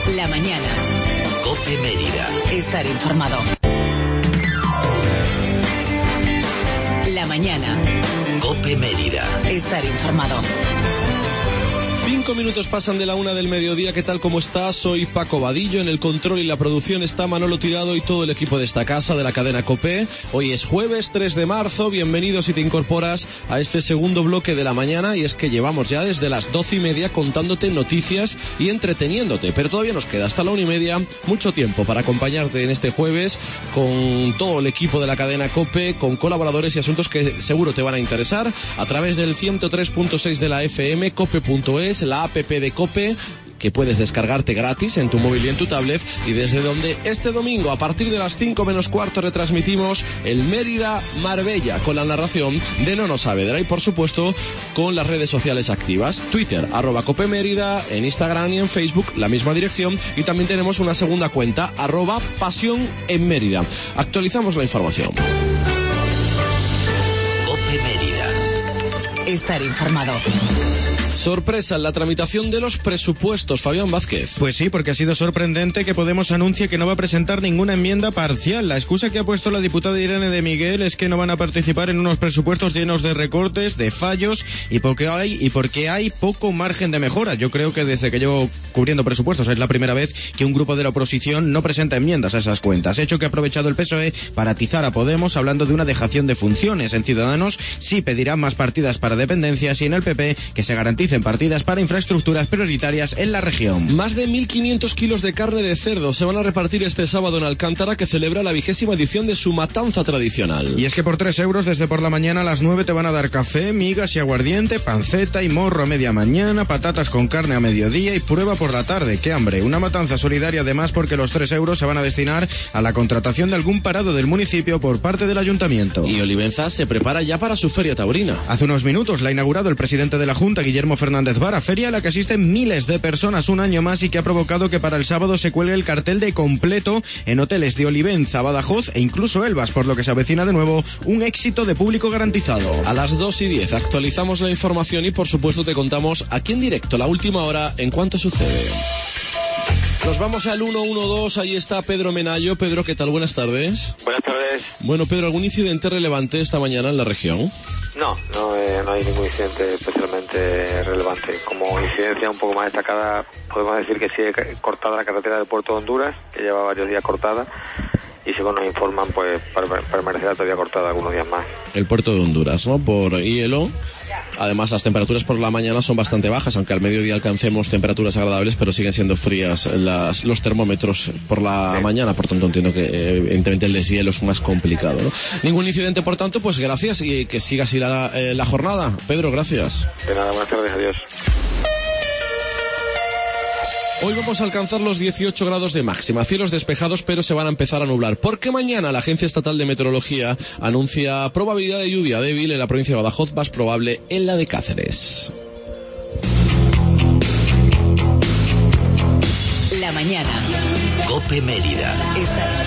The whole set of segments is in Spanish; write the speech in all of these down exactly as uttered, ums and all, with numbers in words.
La mañana. COPE Mérida. Estar informado. La mañana. COPE Mérida. Estar informado. Cinco minutos pasan de la una del mediodía. ¿Qué tal? ¿Cómo estás? Soy Paco Vadillo. En el control y la producción está Manolo Tirado y todo el equipo de esta casa, de la cadena COPE. Hoy es jueves tres de marzo. Bienvenidos si te incorporas a este segundo bloque de la mañana. Y es que llevamos ya desde las doce y media contándote noticias y entreteniéndote. Pero todavía nos queda hasta la una y media mucho tiempo para acompañarte en este jueves con todo el equipo de la cadena COPE, con colaboradores y asuntos que seguro te van a interesar a través del ciento tres punto seis de la F M, cope punto es, la app de COPE, que puedes descargarte gratis en tu móvil y en tu tablet, y desde donde este domingo a partir de las cinco menos cuarto retransmitimos el Mérida-Marbella con la narración de Nono Saavedra y por supuesto con las redes sociales activas, Twitter arroba Cope Mérida, en Instagram y en Facebook la misma dirección, y también tenemos una segunda cuenta arroba Pasión en Mérida. Actualizamos la información. COPE Mérida. Estar informado. Sorpresa en la tramitación de los presupuestos, Fabián Vázquez. Pues sí, porque ha sido sorprendente que Podemos anuncie que no va a presentar ninguna enmienda parcial. La excusa que ha puesto la diputada Irene de Miguel es que no van a participar en unos presupuestos llenos de recortes, de fallos, y porque hay, y porque hay poco margen de mejora. Yo creo que desde que llevo cubriendo presupuestos es la primera vez que un grupo de la oposición no presenta enmiendas a esas cuentas. Hecho que ha aprovechado el P S O E para atizar a Podemos hablando de una dejación de funciones. En Ciudadanos sí pedirán más partidas para dependencias, y en el P P que se garanticen partidas para infraestructuras prioritarias en la región. Más de mil quinientos kilos de carne de cerdo se van a repartir este sábado en Alcántara, que celebra la vigésima edición de su matanza tradicional. Y es que por tres euros desde por la mañana a las nueve te van a dar café, migas y aguardiente, panceta y morro a media mañana, patatas con carne a mediodía y prueba por la tarde. ¡Qué hambre! Una matanza solidaria además, porque los tres euros se van a destinar a la contratación de algún parado del municipio por parte del ayuntamiento. Y Olivenza se prepara ya para su feria taurina. Hace unos minutos la ha inaugurado el presidente de la Junta, Guillermo Fernández Vara, feria a la que asisten miles de personas un año más y que ha provocado que para el sábado se cuelgue el cartel de completo en hoteles de Olivenza, Badajoz e incluso Elvas, por lo que se avecina de nuevo un éxito de público garantizado. A las dos y diez actualizamos la información y por supuesto te contamos aquí en directo la última hora en cuanto sucede. Nos vamos al ciento doce, ahí está Pedro Menayo. Pedro, ¿qué tal? Buenas tardes. Buenas tardes. Bueno, Pedro, ¿algún incidente relevante esta mañana en la región? No, no, eh, no hay ningún incidente especialmente relevante. Como incidencia un poco más destacada, podemos decir que sigue cortada la carretera del Puerto de Honduras, que lleva varios días cortada, y según nos informan, pues permanecerá todavía cortada algunos días más. El Puerto de Honduras, ¿no? Por hielo. Además, las temperaturas por la mañana son bastante bajas, aunque al mediodía alcancemos temperaturas agradables, pero siguen siendo frías las, los termómetros por la sí. mañana. Por tanto, entiendo que eh, evidentemente el deshielo es más complicado, ¿no? Ningún incidente, por tanto, pues gracias y que siga así la, eh, la jornada. Pedro, gracias. De nada, buenas tardes, adiós. Hoy vamos a alcanzar los dieciocho grados de máxima, cielos despejados, pero se van a empezar a nublar, porque mañana la Agencia Estatal de Meteorología anuncia probabilidad de lluvia débil en la provincia de Badajoz, más probable en la de Cáceres. La mañana. COPE Mérida. Estar.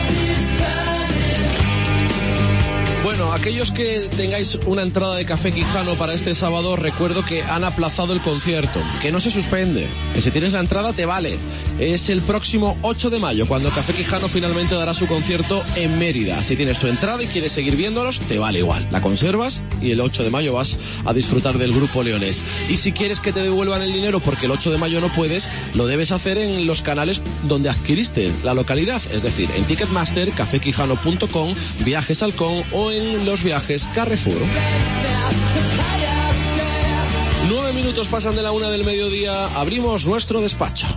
Bueno, aquellos que tengáis una entrada de Café Quijano para este sábado, recuerdo que han aplazado el concierto, que no se suspende, que si tienes la entrada te vale. Es el próximo ocho de mayo, cuando Café Quijano finalmente dará su concierto en Mérida. Si tienes tu entrada y quieres seguir viéndolos, te vale igual. La conservas y el ocho de mayo vas a disfrutar del grupo leonés. Y si quieres que te devuelvan el dinero porque el ocho de mayo no puedes, lo debes hacer en los canales donde adquiriste la localidad, es decir, en Ticketmaster, café quijano punto com, Viajes Halcón o en los viajes Carrefour. Nueve minutos pasan de la una del mediodía, abrimos nuestro despacho.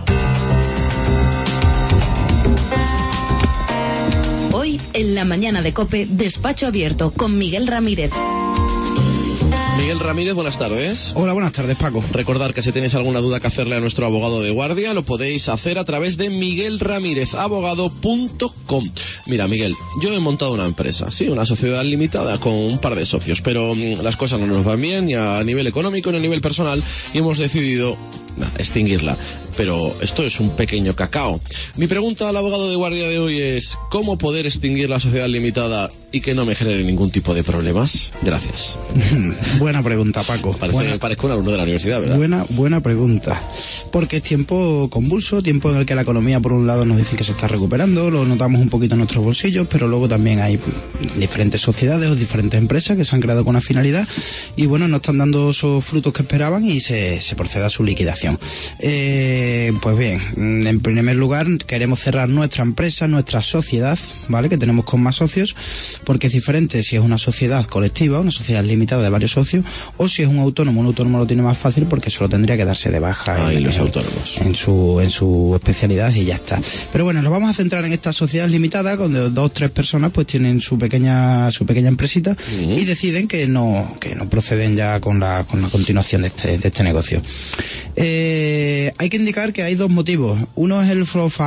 Hoy, en la mañana de COPE, despacho abierto con Miguel Ramírez. Miguel Ramírez, buenas tardes. Hola, buenas tardes, Paco. Recordar que si tenéis alguna duda que hacerle a nuestro abogado de guardia, lo podéis hacer a través de miguel ramírez abogado punto com. Mira, Miguel, yo he montado una empresa, sí, una sociedad limitada con un par de socios, pero mmm, las cosas no nos van bien ni a nivel económico ni a nivel personal y hemos decidido nada, extinguirla. Pero esto es un pequeño cacao. Mi pregunta al abogado de guardia de hoy es: ¿cómo poder extinguir la sociedad limitada y que no me genere ningún tipo de problemas? Gracias. Buena pregunta, Paco. Parece buena, que parezco un alumno de la universidad, ¿verdad? Buena, buena pregunta. Porque es tiempo convulso, tiempo en el que la economía, por un lado, nos dicen que se está recuperando, lo notamos un poquito en nuestros bolsillos, pero luego también hay diferentes sociedades o diferentes empresas que se han creado con una finalidad y, bueno, no están dando esos frutos que esperaban y se, se procede a su liquidación. Eh... Pues bien, en primer lugar queremos cerrar nuestra empresa, nuestra sociedad, ¿vale? Que tenemos con más socios, porque es diferente si es una sociedad colectiva, una sociedad limitada de varios socios, o si es un autónomo. Un autónomo lo tiene más fácil porque solo tendría que darse de baja Ay, en, los en, autónomos. en su en su especialidad y ya está. Pero bueno, nos vamos a centrar en esta sociedad limitada, donde dos o tres personas pues tienen su pequeña su pequeña empresita uh-huh. y deciden que no que no proceden ya con la con la continuación de este de este negocio. Eh, hay que indicar que hay dos motivos. Uno es el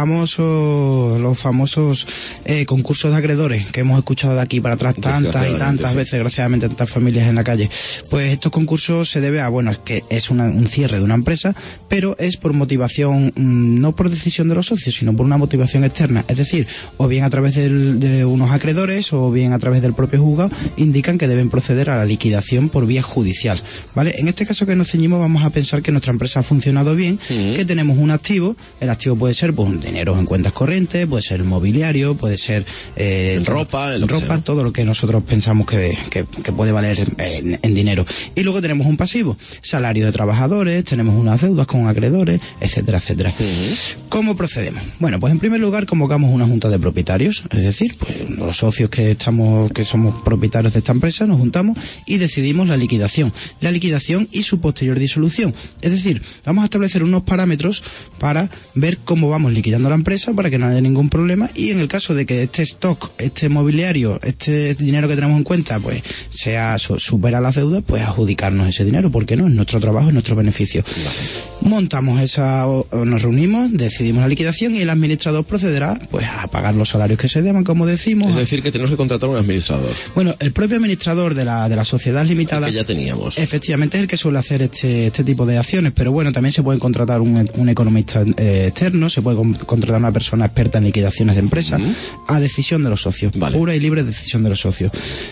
famoso, los famosos eh, concursos de acreedores que hemos escuchado de aquí para atrás tantas y tantas sí. veces, desgraciadamente, tantas familias en la calle. Pues estos concursos se debe a, bueno, es que es una, un cierre de una empresa, pero es por motivación, no por decisión de los socios, sino por una motivación externa. Es decir, o bien a través del, de unos acreedores o bien a través del propio juzgado indican que deben proceder a la liquidación por vía judicial, ¿vale? En este caso que nos ceñimos, vamos a pensar que nuestra empresa ha funcionado bien, uh-huh. que tenemos un activo. El activo puede ser pues dinero en cuentas corrientes, puede ser mobiliario, puede ser eh, ropa, todo, ropa todo lo que nosotros pensamos que, que, que puede valer en, en dinero. Y luego tenemos un pasivo, salario de trabajadores, tenemos unas deudas con acreedores, etcétera, etcétera. Uh-huh. ¿Cómo procedemos? Bueno, pues en primer lugar convocamos una junta de propietarios, es decir, pues los socios que estamos, que somos propietarios de esta empresa, nos juntamos y decidimos la liquidación, la liquidación y su posterior disolución. Es decir, vamos a establecer unos parámetros para ver cómo vamos liquidando la empresa para que no haya ningún problema, y en el caso de que este stock, este mobiliario, este dinero que tenemos en cuenta, pues sea supera las deudas, pues adjudicarnos ese dinero, porque no, es nuestro trabajo, es nuestro beneficio. Vale. Montamos esa, nos reunimos, decidimos la liquidación y el administrador procederá pues a pagar los salarios que se deban, como decimos. Es decir, que tenemos que contratar un administrador. Bueno, el propio administrador de la de la sociedad limitada, el que ya teníamos, efectivamente es el que suele hacer este este tipo de acciones, pero bueno, también se puede contratar un, un economista eh, externo, se puede con, contratar una persona experta en liquidaciones de empresas, uh-huh. a decisión de los socios, vale. Pura y libre decisión de los socios.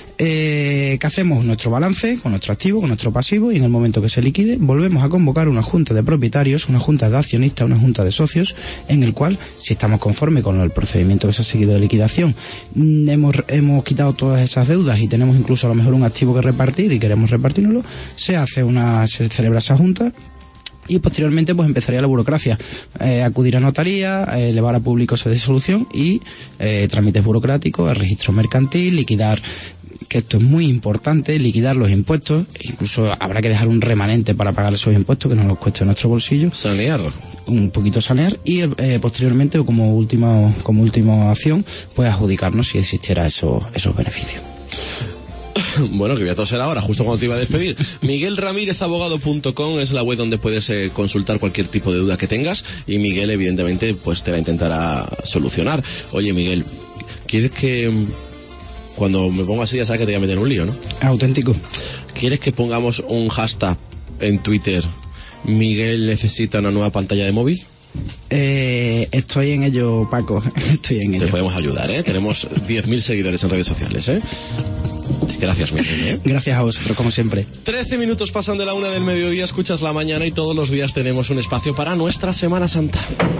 Eh, ¿Qué hacemos? Nuestro balance con nuestro activo, con nuestro pasivo, y en el momento que se liquide volvemos a convocar una junta de propietarios, una junta de accionistas, una junta de socios, en el cual, si estamos conformes con el procedimiento que se ha seguido de liquidación, hemos, hemos quitado todas esas deudas y tenemos incluso a lo mejor un activo que repartir y queremos repartirlo, se hace una, se celebra esa junta. Y posteriormente pues empezaría la burocracia, eh, acudir a notaría, eh, elevar a público esa disolución y eh, trámites burocráticos, el registro mercantil, liquidar, que esto es muy importante, liquidar los impuestos, incluso habrá que dejar un remanente para pagar esos impuestos que nos los cueste nuestro bolsillo. Sanear. Un poquito sanear y eh, posteriormente, o como última, como última acción, pues adjudicarnos si existiera eso, esos beneficios. Bueno, que voy a toser ahora, justo cuando te iba a despedir. Miguel Ramírez Abogado punto com es la web donde puedes eh, consultar cualquier tipo de duda que tengas, y Miguel evidentemente pues te la intentará solucionar. Oye, Miguel, ¿quieres que cuando me pongo así ya sabes que te voy a meter un lío, ¿no? Auténtico. ¿Quieres que pongamos un hashtag en Twitter: Miguel necesita una nueva pantalla de móvil? Eh, estoy en ello, Paco. Estoy en ello. Te podemos ayudar, ¿eh? Tenemos diez mil seguidores en redes sociales, ¿eh? Gracias, Miguel, ¿eh? Gracias a vosotros, como siempre. Trece minutos pasan de la una del mediodía, escuchas La Mañana, y todos los días tenemos un espacio para nuestra Semana Santa.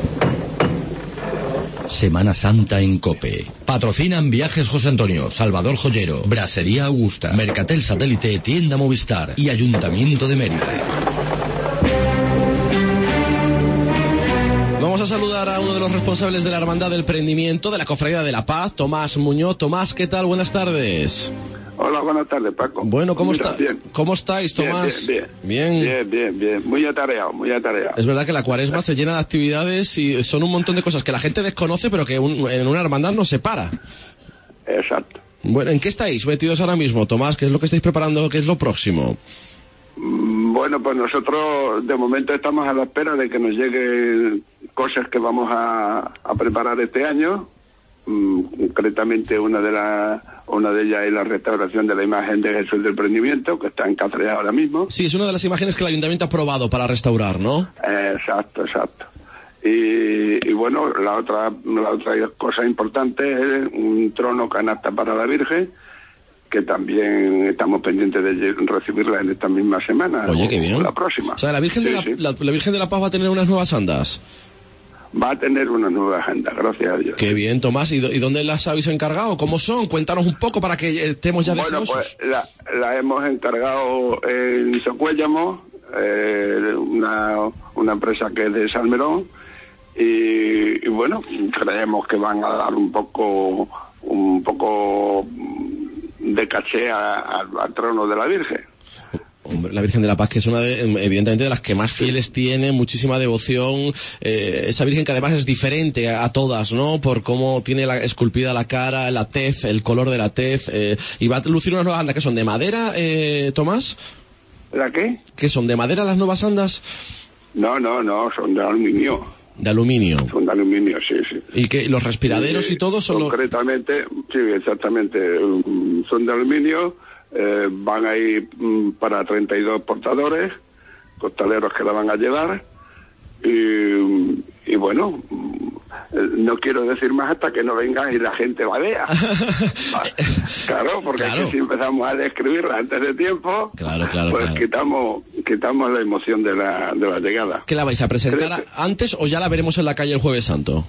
Semana Santa en COPE. Patrocinan Viajes José Antonio, Salvador Joyero, Brasería Augusta, Mercatel Satélite, Tienda Movistar y Ayuntamiento de Mérida. Vamos a saludar a uno de los responsables de la Hermandad del Prendimiento de la Cofradía de la Paz, Tomás Muñoz. Tomás, ¿qué tal? Buenas tardes. Hola, buenas tardes, Paco. Bueno, ¿cómo, Mira, está, bien. ¿cómo estáis, Tomás? Bien bien, bien, bien, bien, bien. Muy atareado, muy atareado. Es verdad que la Cuaresma se llena de actividades y son un montón de cosas que la gente desconoce, pero que un, en una hermandad no se para. Exacto. Bueno, ¿en qué estáis metidos ahora mismo, Tomás? ¿Qué es lo que estáis preparando? ¿Qué es lo próximo? Bueno, pues nosotros de momento estamos a la espera de que nos lleguen cosas que vamos a, a preparar este año. Mm, concretamente una de las Una de ellas es la restauración de la imagen de Jesús del Prendimiento, que está en Cáceres ahora mismo. Sí, es una de las imágenes que el ayuntamiento ha aprobado para restaurar, ¿no? Eh, exacto, exacto. Y, y bueno, la otra, la otra cosa importante es un trono canasta para la Virgen, que también estamos pendientes de recibirla en esta misma semana. Oye, qué bien. O la próxima. O sea, la Virgen, sí, de la, sí. la, la Virgen de la Paz va a tener unas nuevas andas. Va a tener una nueva agenda, gracias a Dios. Qué bien, Tomás. ¿Y, do, ¿Y dónde las habéis encargado? ¿Cómo son? Cuéntanos un poco para que estemos ya bueno, deseosos. Pues la, la hemos encargado en Socuéllamo, eh, una, una empresa que es de Salmerón, y, y bueno, creemos que van a dar un poco, un poco de caché a, a, al trono de la Virgen. Hombre, la Virgen de la Paz, que es una de, evidentemente, de las que más fieles tiene, muchísima devoción, eh, esa Virgen que además es diferente a, a todas, ¿no? Por cómo tiene la, esculpida la cara, la tez, el color de la tez, eh, y va a lucir unas nuevas andas que son de madera, eh, Tomás. ¿La qué? ¿Que son de madera las nuevas andas? No, no, no, son de aluminio. De aluminio. Son de aluminio, sí, sí. ¿Y que los respiraderos sí, y todo son concretamente, lo... sí, exactamente, um, son de aluminio. Eh, van a ir um, para treinta y dos portadores, costaleros que la van a llevar, y, y bueno, no quiero decir más hasta que no vengan y la gente la vea. Claro, porque claro. si empezamos a describirla antes de tiempo, claro, claro, pues claro. quitamos quitamos la emoción de la, de la llegada. ¿Qué la vais a presentar Creo que... antes o ya la veremos en la calle el Jueves Santo?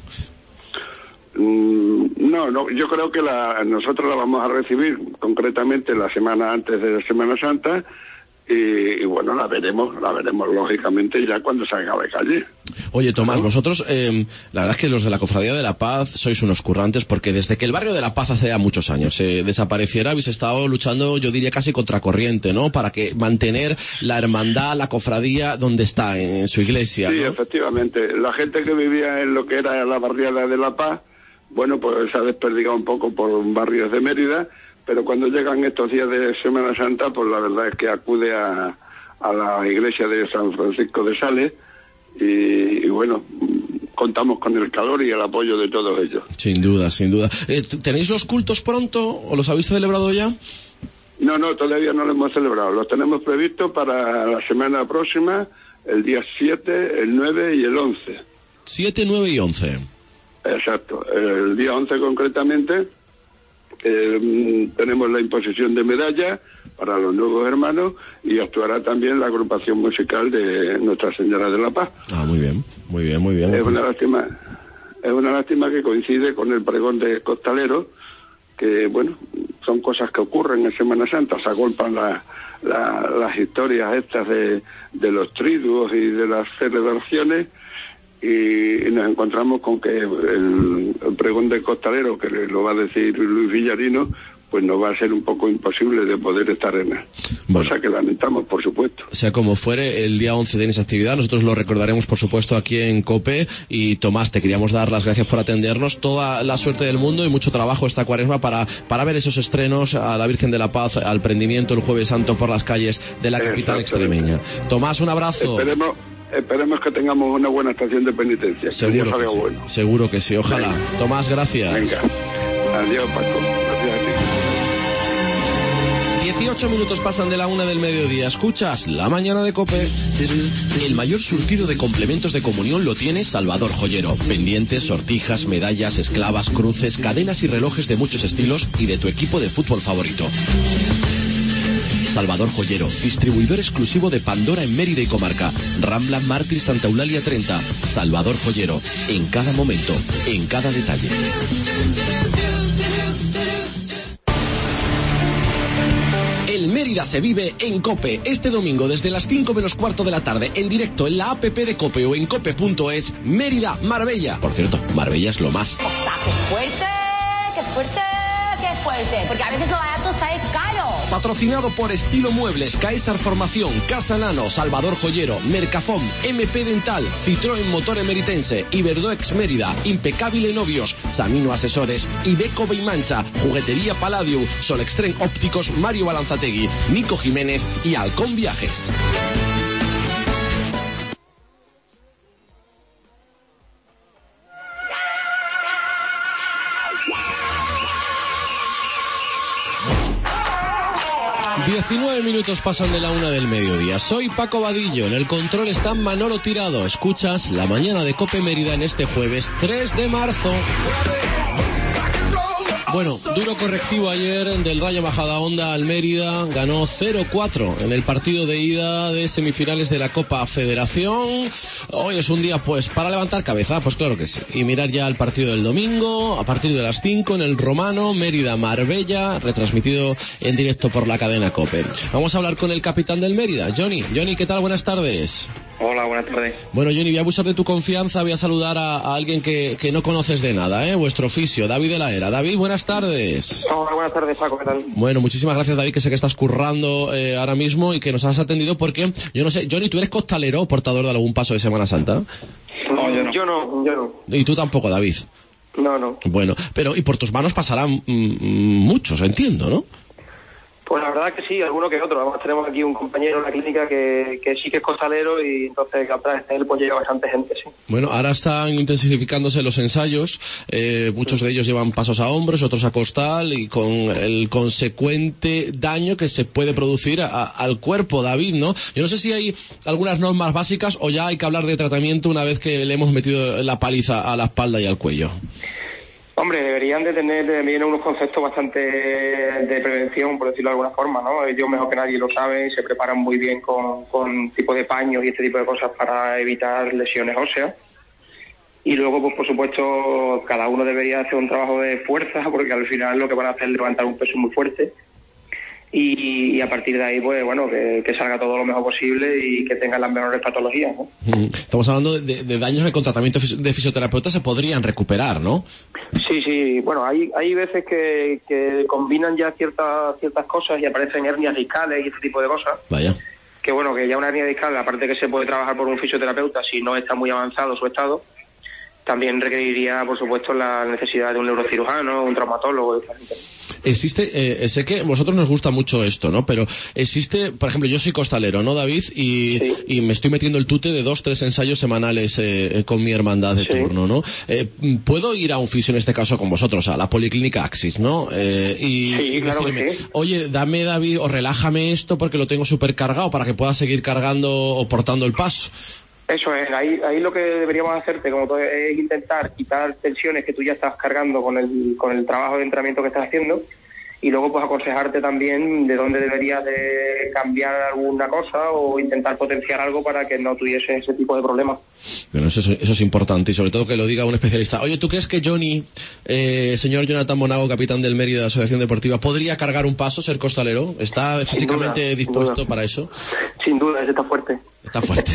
No, no, yo creo que la, nosotros la vamos a recibir concretamente la semana antes de la Semana Santa y, y bueno, la veremos, la veremos lógicamente ya cuando salga de calle. Oye, Tomás, ¿no? Vosotros, eh, la verdad es que los de la Cofradía de la Paz sois unos currantes porque desde que el barrio de la Paz hace ya muchos años eh, desapareciera, habéis estado luchando, yo diría casi contracorriente, ¿no? Para que mantener la hermandad, la cofradía donde está, en, en su iglesia, Sí, ¿no? Efectivamente. La gente que vivía en lo que era la barriada de la Paz, bueno, pues se ha desperdigado un poco por barrios de Mérida, pero cuando llegan estos días de Semana Santa, pues la verdad es que acude a, a la iglesia de San Francisco de Sales y, y bueno, contamos con el calor y el apoyo de todos ellos. Sin duda, sin duda. Eh, ¿Tenéis los cultos pronto o los habéis celebrado ya? No, no, todavía no los hemos celebrado. Los tenemos previstos para la semana próxima, el día siete, el nueve y el once. siete, nueve y once. Exacto. El día once concretamente eh, tenemos la imposición de medalla para los nuevos hermanos y actuará también la agrupación musical de Nuestra Señora de la Paz. Ah, muy bien, muy bien, muy bien. Es Pues... una lástima, es una lástima que coincide con el pregón de costalero, que bueno, son cosas que ocurren en Semana Santa, se agolpan la, la, las historias estas de, de los triduos y de las celebraciones. Y nos encontramos con que el, el pregón del costalero, que lo va a decir Luis Villarino, pues nos va a ser un poco imposible de poder estar en él. Bueno, cosa que lamentamos, por supuesto. Sea como fuere, el día once tenéis actividad, nosotros lo recordaremos, por supuesto, aquí en COPE. Y Tomás, te queríamos dar las gracias por atendernos, toda la suerte del mundo y mucho trabajo esta cuaresma para, para ver esos estrenos a la Virgen de la Paz, al prendimiento el Jueves Santo por las calles de la capital extremeña. Tomás, un abrazo. Esperemos... Esperemos que tengamos una buena estación de penitencia. Seguro que, que sí. Bueno. Seguro que sí. Ojalá. Venga. Tomás, gracias. Venga. Adiós, Paco. Gracias a ti. dieciocho minutos pasan de la una del mediodía. ¿Escuchas? La mañana de COPE. El mayor surtido de complementos de comunión lo tiene Salvador Joyero. Pendientes, sortijas, medallas, esclavas, cruces, cadenas y relojes de muchos estilos y de tu equipo de fútbol favorito. Salvador Joyero, distribuidor exclusivo de Pandora en Mérida y comarca. Rambla Mártir Santa Eulalia treinta. Salvador Joyero, en cada momento, en cada detalle. El Mérida se vive en COPE. Este domingo desde las cinco menos cuarto de la tarde, en directo en la app de COPE o en cope punto es, Mérida, Marbella. Por cierto, Marbella es lo más. ¡Qué fuerte! ¡Qué fuerte! ¡Qué fuerte! Porque a veces lo barato sale caro. Patrocinado por Estilo Muebles, Caesar Formación, Casa Nano, Salvador Joyero, Mercafom, M P Dental, Citroën Motor Emeritense, Iberdoex Mérida, Impecable Novios, Samino Asesores, Ibeco Beimancha, Juguetería Palladium, Solextren Ópticos, Mario Balanzategui, Nico Jiménez y Halcón Viajes. diecinueve minutos pasan de la una del mediodía. Soy Paco Vadillo, en el control está Manolo Tirado. Escuchas La Mañana de COPE Mérida en este jueves tres de marzo. Bueno, duro correctivo ayer del Rayo Majadahonda al Mérida, ganó cero cuatro en el partido de ida de semifinales de la Copa Federación. Hoy es un día pues para levantar cabeza, pues claro que sí, y mirar ya el partido del domingo a partir de las cinco en el Romano, Mérida-Marbella, retransmitido en directo por la cadena COPE. Vamos a hablar con el capitán del Mérida, Johnny. Johnny, ¿qué tal? Buenas tardes. Hola, buenas tardes. Bueno, Johnny, voy a abusar de tu confianza, voy a saludar a, a alguien que, que no conoces de nada, ¿eh? Vuestro oficio, David de la Era. David, buenas tardes. Hola, buenas tardes, Paco, ¿qué tal? Bueno, muchísimas gracias, David, que sé que estás currando eh, ahora mismo y que nos has atendido porque, yo no sé, Johnny, ¿tú eres costalero o portador de algún paso de Semana Santa? No, yo no. Yo no, yo no. Y tú tampoco, David. No, no. Bueno, pero y por tus manos pasarán mm, muchos, entiendo, ¿no? Pues la verdad que sí, alguno que otro. Además tenemos aquí un compañero en la clínica que, que sí que es costalero y entonces atrás de él pues llega bastante gente, sí. Bueno, ahora están intensificándose los ensayos, eh, muchos de ellos llevan pasos a hombros, otros a costal y con el consecuente daño que se puede producir a, al cuerpo, David, ¿no? Yo no sé si hay algunas normas básicas o ya hay que hablar de tratamiento una vez que le hemos metido la paliza a la espalda y al cuello. Hombre, deberían de tener también unos conceptos bastante de prevención, por decirlo de alguna forma, ¿no? Ellos mejor que nadie lo saben, se preparan muy bien con, con tipo de paños y este tipo de cosas para evitar lesiones óseas. Y luego, pues por supuesto, cada uno debería hacer un trabajo de fuerza, porque al final lo que van a hacer es levantar un peso muy fuerte. Y, y a partir de ahí, pues bueno, que, que salga todo lo mejor posible y que tengan las menores patologías, ¿no? Estamos hablando de, de daños que con tratamiento de fisioterapeuta se podrían recuperar, ¿no? Sí, sí, bueno, hay hay veces que, que combinan ya ciertas ciertas cosas y aparecen hernias discales y este tipo de cosas. Vaya. Que bueno, que ya una hernia discal, aparte que se puede trabajar por un fisioterapeuta si no está muy avanzado su estado, también requeriría, por supuesto, la necesidad de un neurocirujano, un traumatólogo. Existe, eh, sé que a vosotros nos gusta mucho esto, ¿no? Pero existe, por ejemplo, yo soy costalero, ¿no, David? Y, sí. y me estoy metiendo el tute de dos, tres ensayos semanales eh, con mi hermandad de sí. turno, ¿no? Eh, ¿Puedo ir a un fisio en este caso con vosotros, a la Policlínica Axis, ¿no? Eh, y, sí, y claro decirme, que sí. Oye, dame, David, o relájame esto porque lo tengo súper cargado para que pueda seguir cargando o portando el paso. Eso es, ahí, ahí lo que deberíamos hacerte como todo es intentar quitar tensiones que tú ya estás cargando con el, con el trabajo de entrenamiento que estás haciendo y luego pues aconsejarte también de dónde deberías de cambiar alguna cosa o intentar potenciar algo para que no tuviese ese tipo de problemas. Bueno, eso, eso es importante y sobre todo que lo diga un especialista. Oye, ¿tú crees que Johnny, eh, señor Jonathan Monago, capitán del Mérida Asociación Deportiva, podría cargar un paso, ser costalero? ¿Está sin físicamente duda, dispuesto para eso? Sin duda, ese está fuerte. Está fuerte.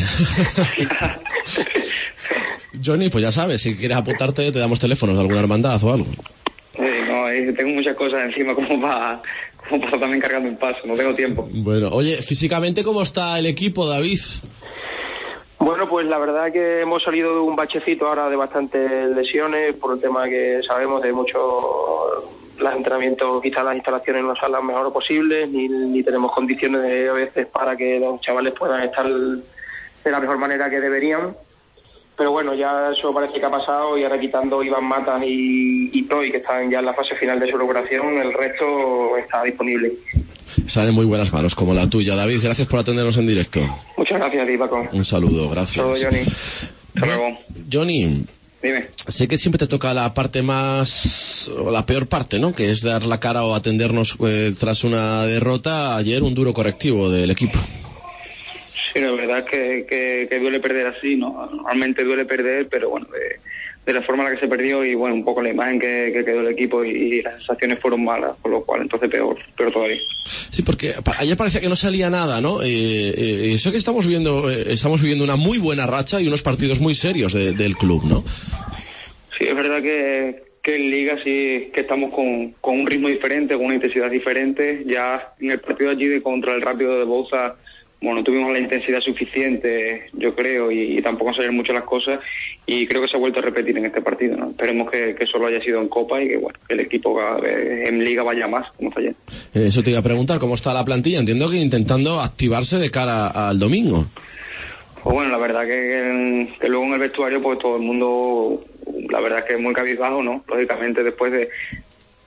Johnny, pues ya sabes, si quieres apuntarte te damos teléfonos de alguna hermandad o algo. Eh, no, eh, tengo muchas cosas encima como para, como para también cargando un paso, no tengo tiempo. Bueno, oye, físicamente, ¿cómo está el equipo, David? Bueno, pues la verdad que hemos salido de un bachecito ahora de bastantes lesiones por el tema que sabemos de muchos los entrenamientos, quizás las instalaciones no son las mejores posibles, ni, ni tenemos condiciones de, a veces para que los chavales puedan estar de la mejor manera que deberían. Pero bueno, ya eso parece que ha pasado y ahora quitando Iván Matas y, y Toy, que están ya en la fase final de su recuperación, el resto está disponible. Salen muy buenas manos, como la tuya. David, gracias por atendernos en directo. Muchas gracias a ti, Paco. Un saludo, gracias. Saludos, Johnny. Hasta luego. Johnny. Dime. Sé que siempre te toca la parte más, o la peor parte, ¿no? Que es dar la cara o atendernos eh, tras una derrota. Ayer un duro correctivo del equipo. Sí, la verdad es que, que, que duele perder así, ¿no? Normalmente duele perder, pero bueno, de, de la forma en la que se perdió y bueno, un poco la imagen que, que quedó el equipo y, y las sensaciones fueron malas, por lo cual entonces peor, peor todavía. Sí, porque ayer parecía que no salía nada, ¿no? Eh, eh, eso que estamos viendo, eh, estamos viviendo una muy buena racha y unos partidos muy serios de, del club, ¿no? Sí, es verdad que, que en Liga sí que estamos con, con un ritmo diferente, con una intensidad diferente. Ya en el partido allí de contra el Rápido de Bouza, bueno, tuvimos la intensidad suficiente, yo creo, y, y tampoco salieron mucho las cosas, y creo que se ha vuelto a repetir en este partido, ¿no? Esperemos que, que solo haya sido en Copa y que, bueno, que el equipo cada vez en Liga vaya más, como está ayer. Eso te iba a preguntar, ¿cómo está la plantilla? Entiendo que intentando activarse de cara al domingo. Pues bueno, la verdad que, que, que luego en el vestuario, pues todo el mundo, la verdad es que es muy cabizbajo, ¿no? Lógicamente, después de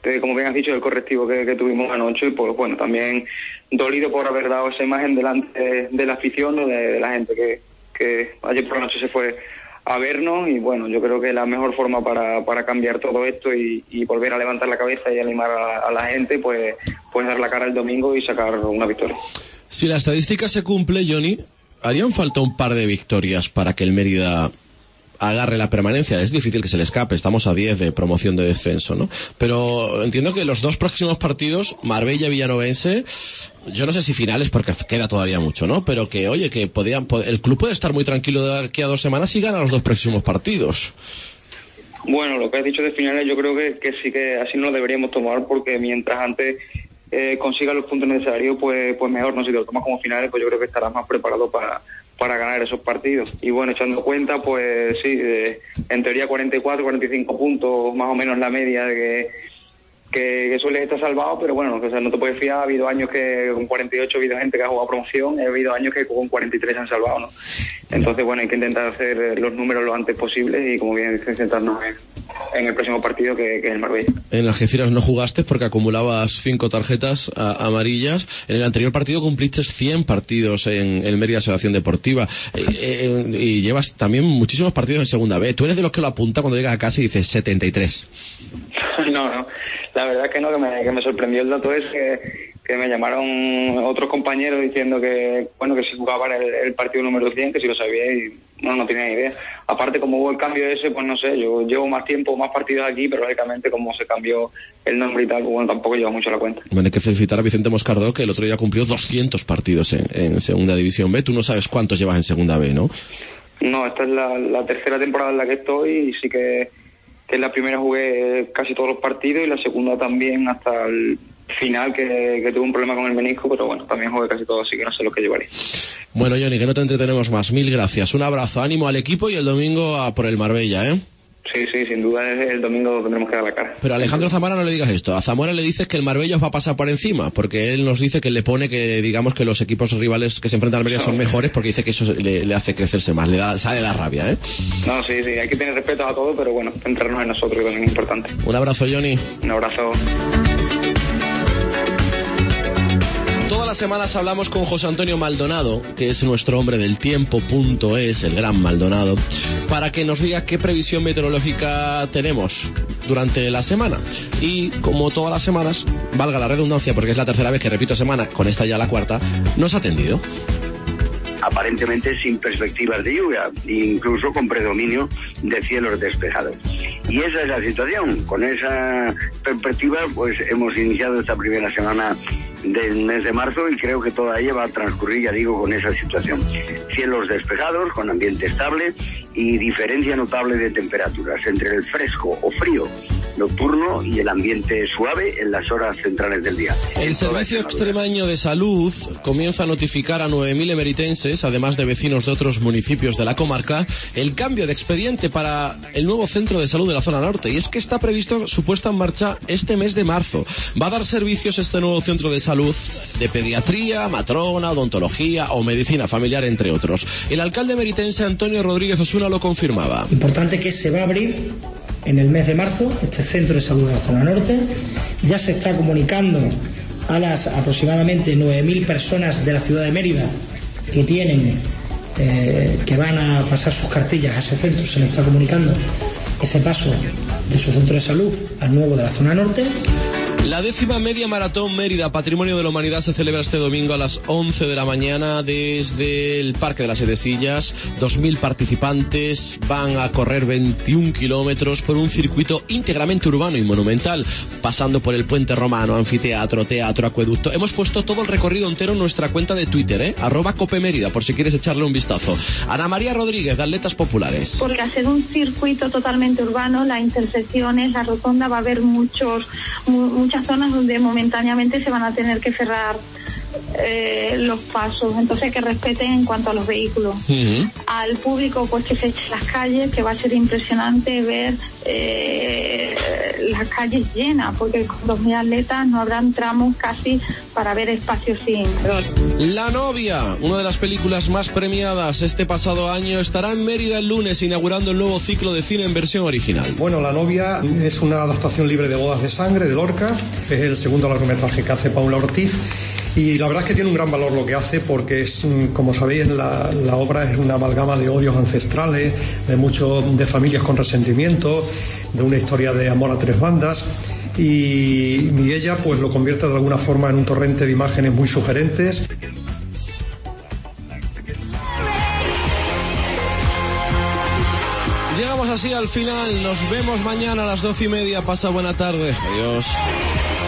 de, como bien has dicho, del correctivo que, que tuvimos anoche, y pues bueno, también dolido por haber dado esa imagen delante de, de la afición, ¿no? de, de la gente que, que ayer por la noche se fue a vernos, y bueno, yo creo que la mejor forma para, para cambiar todo esto y, y volver a levantar la cabeza y animar a, a la gente, pues, pues dar la cara el domingo y sacar una victoria. Si la estadística se cumple, Johnny, harían falta un par de victorias para que el Mérida agarre la permanencia. Es difícil que se le escape, estamos a diez de promoción de descenso, ¿no? Pero entiendo que los dos próximos partidos, Marbella-Villanovense, yo no sé si finales porque queda todavía mucho, ¿no? Pero que, oye, que podían, el club puede estar muy tranquilo de aquí a dos semanas y gana los dos próximos partidos. Bueno, lo que has dicho de finales yo creo que, que sí que así no lo deberíamos tomar, porque mientras antes eh, consiga los puntos necesarios, pues, pues mejor, ¿no? Si te lo tomas como finales, pues yo creo que estarás más preparado para para ganar esos partidos. Y bueno, echando cuenta, pues sí, eh, en teoría cuarenta y cuatro, cuarenta y cinco puntos, más o menos la media de que, que, que suele estar salvado, pero bueno, o sea, no te puedes fiar. Ha habido años que con cuarenta y ocho ha habido gente que ha jugado promoción, ha habido años que con cuarenta y tres han salvado, ¿no? Entonces, bueno, hay que intentar hacer los números lo antes posible y, como bien dices, centrarnos en, en el próximo partido, que, que es el Marbella. En Algeciras no jugaste porque acumulabas cinco tarjetas a, amarillas. En el anterior partido cumpliste cien partidos en el Mérida Asociación Deportiva, eh, eh, y llevas también muchísimos partidos en Segunda B. ¿Tú eres de los que lo apunta cuando llegas a casa y dices setenta y tres? No, no, la verdad es que no, que me, que me sorprendió el dato es que, que me llamaron otros compañeros diciendo que, bueno, que si jugaban el, el partido número cien, que si lo sabía, y no, no tenía ni idea. Aparte, como hubo el cambio ese, pues no sé, yo llevo más tiempo, más partidos aquí, pero lógicamente como se cambió el nombre y tal, pues bueno, tampoco lleva mucho la cuenta. Bueno, hay que felicitar a Vicente Moscardó, que el otro día cumplió doscientos partidos en, en Segunda División B. Tú no sabes cuántos llevas en Segunda B, ¿no? No, esta es la, la tercera temporada en la que estoy, y sí que, que en la primera jugué casi todos los partidos y la segunda también hasta el final, que, que tuve un problema con el menisco, pero bueno, también jugué casi todo, así que no sé lo que llevaré. Bueno, Johnny, que no te entretenemos más. Mil gracias. Un abrazo, ánimo al equipo y el domingo a por el Marbella, ¿eh? Sí, sí, sin duda el domingo tendremos que dar la cara. Pero a Alejandro Zamora no le digas esto. A Zamora le dices que el Marbella os va a pasar por encima, porque él nos dice que le pone que, digamos, que los equipos rivales que se enfrentan al Marbella son mejores, porque dice que eso le, le hace crecerse más, le da, sale la rabia, ¿eh? No, sí, sí, hay que tener respeto a todo, pero bueno, centrarnos en nosotros, que también es importante. Un abrazo, Johnny. Un abrazo. Todas las semanas hablamos con José Antonio Maldonado, que es nuestro hombre del tiempo punto es, el gran Maldonado, para que nos diga qué previsión meteorológica tenemos durante la semana. Y como todas las semanas, valga la redundancia, porque es la tercera vez que repito semana, con esta ya la cuarta, nos ha atendido. Aparentemente sin perspectivas de lluvia, incluso con predominio de cielos despejados. Y esa es la situación. Con esa perspectiva, pues hemos iniciado esta primera semana del mes de marzo y creo que toda ella va a transcurrir, ya digo, con esa situación. Cielos despejados, con ambiente estable y diferencia notable de temperaturas entre el fresco o frío nocturno y el ambiente suave en las horas centrales del día. El Servicio Extremaño de Salud comienza a notificar a nueve mil emeritenses, además de vecinos de otros municipios de la comarca, el cambio de expediente para el nuevo centro de salud de la zona norte. Y es que está previsto su puesta en marcha este mes de marzo. Va a dar servicios este nuevo centro de salud de pediatría, matrona, odontología o medicina familiar, entre otros. El alcalde emeritense Antonio Rodríguez Osuna lo confirmaba. Importante que se va a abrir en el mes de marzo este centro de salud de la zona norte. Ya se está comunicando a las aproximadamente nueve mil personas de la ciudad de Mérida que tienen eh, que van a pasar sus cartillas a ese centro. Se les está comunicando ese paso de su centro de salud al nuevo de la zona norte. La décima media maratón Mérida, Patrimonio de la Humanidad, se celebra este domingo a las once de la mañana desde el Parque de las Siete Sillas. Dos mil participantes van a correr veintiún kilómetros por un circuito íntegramente urbano y monumental, pasando por el Puente Romano, anfiteatro, teatro, acueducto. Hemos puesto todo el recorrido entero en nuestra cuenta de Twitter, ¿eh? arroba Cope Mérida, por si quieres echarle un vistazo. Ana María Rodríguez, de Atletas Populares. Porque al ser un circuito totalmente urbano, las intersecciones, la rotonda, va a haber muchos, mu muchas zonas donde momentáneamente se van a tener que cerrar eh, los pasos, entonces que respeten en cuanto a los vehículos. Uh-huh. Al público pues que se eche las calles, que va a ser impresionante ver eh, las calles llenas, porque con dos mil atletas no habrán tramos casi para ver espacios sin. La novia, una de las películas más premiadas este pasado año, estará en Mérida el lunes inaugurando el nuevo ciclo de cine en versión original. Bueno, La novia es una adaptación libre de Bodas de Sangre, de Lorca, es el segundo largometraje que hace Paula Ortiz. Y la verdad es que tiene un gran valor lo que hace, porque es, como sabéis, la, la obra es una amalgama de odios ancestrales, de mucho, de familias con resentimiento, de una historia de amor a tres bandas, y, y ella pues lo convierte de alguna forma en un torrente de imágenes muy sugerentes. Llegamos así al final, nos vemos mañana a las doce y media, pasa buena tarde, adiós.